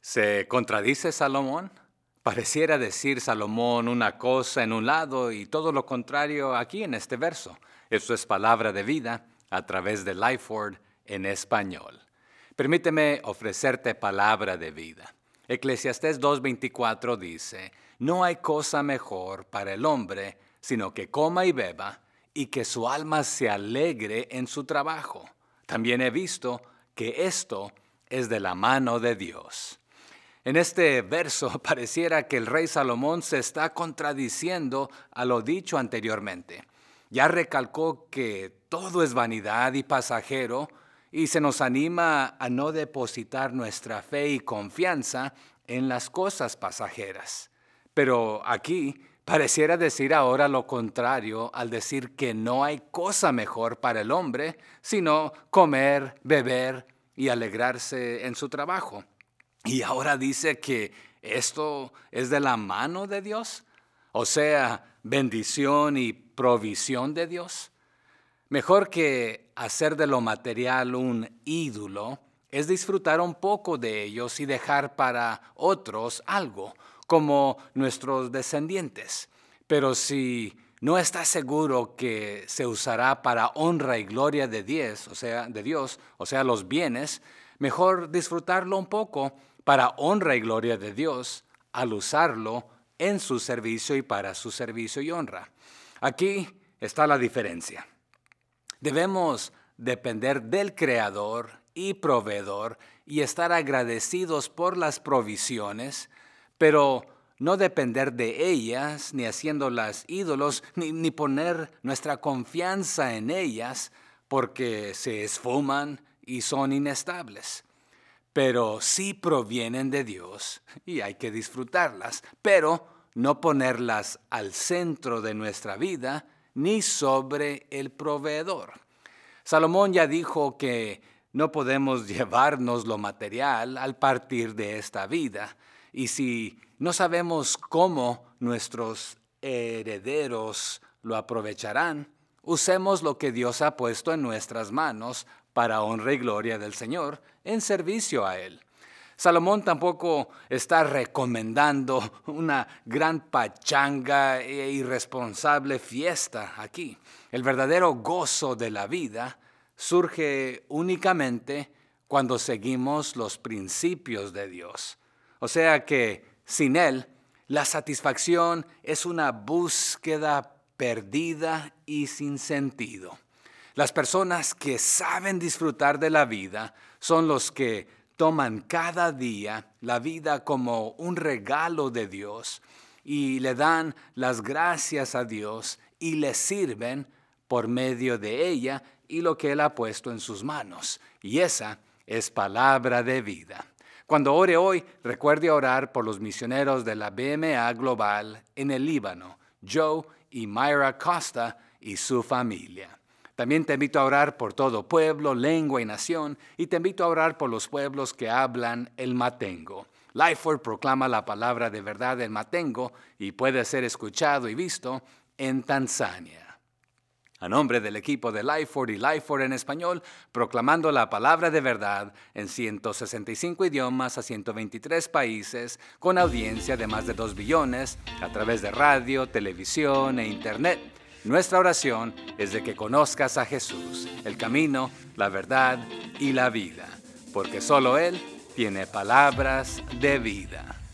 ¿Se contradice Salomón? Pareciera decir Salomón una cosa en un lado y todo lo contrario aquí en este verso. Esto es palabra de vida a través de Lifeword en español. Permíteme ofrecerte palabra de vida. Eclesiastés 2:24 dice, no hay cosa mejor para el hombre sino que coma y beba y que su alma se alegre en su trabajo. También he visto que esto es de la mano de Dios. En este verso pareciera que el rey Salomón se está contradiciendo a lo dicho anteriormente. Ya recalcó que todo es vanidad y pasajero y se nos anima a no depositar nuestra fe y confianza en las cosas pasajeras. Pero aquí pareciera decir ahora lo contrario al decir que no hay cosa mejor para el hombre sino comer, beber y alegrarse en su trabajo. Y ahora dice que esto es de la mano de Dios, o sea, bendición y provisión de Dios. Mejor que hacer de lo material un ídolo es disfrutar un poco de ellos y dejar para otros algo, como nuestros descendientes. Pero si no estás seguro que se usará para honra y gloria de Dios, o sea, los bienes, mejor disfrutarlo un poco para honra y gloria de Dios al usarlo en su servicio y para su servicio y honra. Aquí está la diferencia. Debemos depender del Creador y Proveedor y estar agradecidos por las provisiones, pero no depender de ellas, ni haciéndolas ídolos, ni poner nuestra confianza en ellas, porque se esfuman y son inestables. Pero sí provienen de Dios y hay que disfrutarlas, pero no ponerlas al centro de nuestra vida ni sobre el proveedor. Salomón ya dijo que no podemos llevarnos lo material al partir de esta vida, y si no sabemos cómo nuestros herederos lo aprovecharán, usemos lo que Dios ha puesto en nuestras manos para honra y gloria del Señor en servicio a Él. Salomón tampoco está recomendando una gran pachanga e irresponsable fiesta aquí. El verdadero gozo de la vida surge únicamente cuando seguimos los principios de Dios. O sea que sin Él, la satisfacción es una búsqueda perdida y sin sentido. Las personas que saben disfrutar de la vida son los que toman cada día la vida como un regalo de Dios y le dan las gracias a Dios y le sirven por medio de ella y lo que Él ha puesto en sus manos. Y esa es palabra de vida. Cuando ore hoy, recuerde orar por los misioneros de la BMA Global en el Líbano, Joe y Myra Costa y su familia. También te invito a orar por todo pueblo, lengua y nación, y te invito a orar por los pueblos que hablan el matengo. Lifeword proclama la palabra de verdad en matengo y puede ser escuchado y visto en Tanzania. A nombre del equipo de Lifeword y Lifeword en español, proclamando la palabra de verdad en 165 idiomas a 123 países, con audiencia de más de 2 billones, a través de radio, televisión e internet. Nuestra oración es de que conozcas a Jesús, el camino, la verdad y la vida, porque solo Él tiene palabras de vida.